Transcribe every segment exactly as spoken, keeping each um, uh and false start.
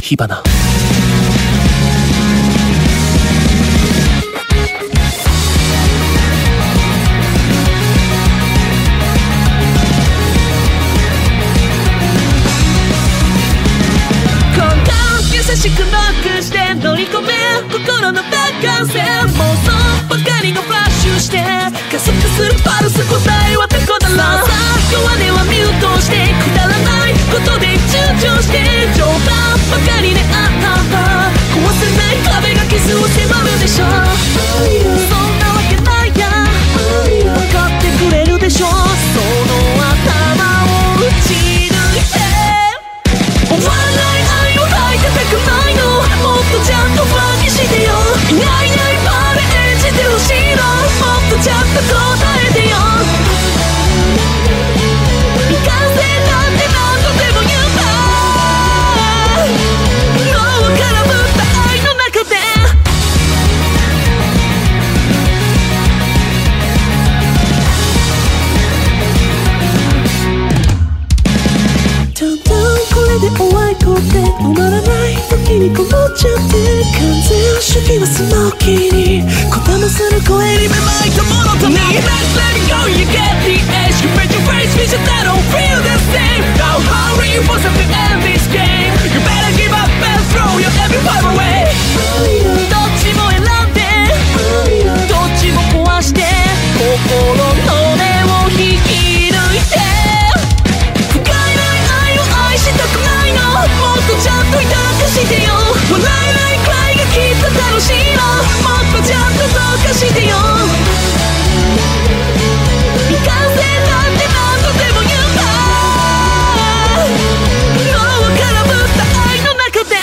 火花。 優しくノックして乗り込め心の爆線妄想ばかりがフラッシュして加速するパルス答えはどこだろうさあ弱音はミュートしてくだらないことで躊躇して冗談ばかりであった壊せない壁が傷を迫るでしょそんなわけないや分かってくれるでしょその頭を打ち抜いて終わらない愛を抱いてたくないのもっとちゃんとファンにしてよいないいないバレ演じてほしいのもっとちゃんと答えてよ未完成なんて何度でも言うか脳を空振った愛の中でちゃんとこれで終わりこって終わらない時にこもっちゃって完全主義はスモーキーにこだまする声にめまいたものとに Let's let it go, you get the edge You made your face, vision that don't feel the same Now hurry, you force us to end this game You better give up and throw your every fiber away どっちも選んでどっちも壊して心の根を引き抜いてしたくないのもっとちゃんと抱かしてよ笑えないくらいがきっと楽しいのもっとちゃんとどうかしてよ未完成なんて何度でも言うか脳を空振った愛の中で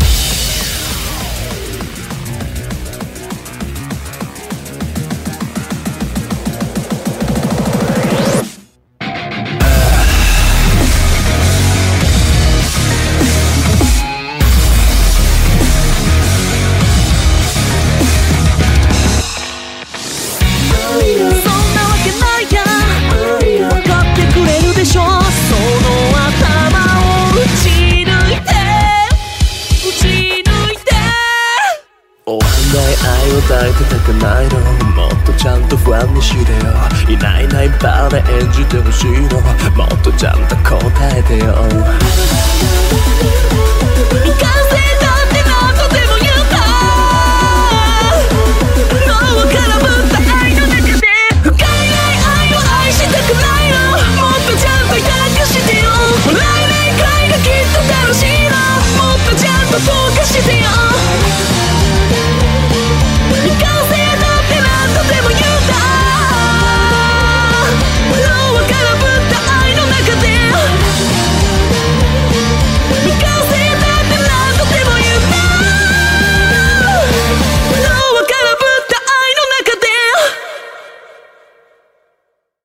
抱いてたくないのもっとちゃんとファンにしてよいないいないバレ演じてほしいのもっとちゃんと答えてよ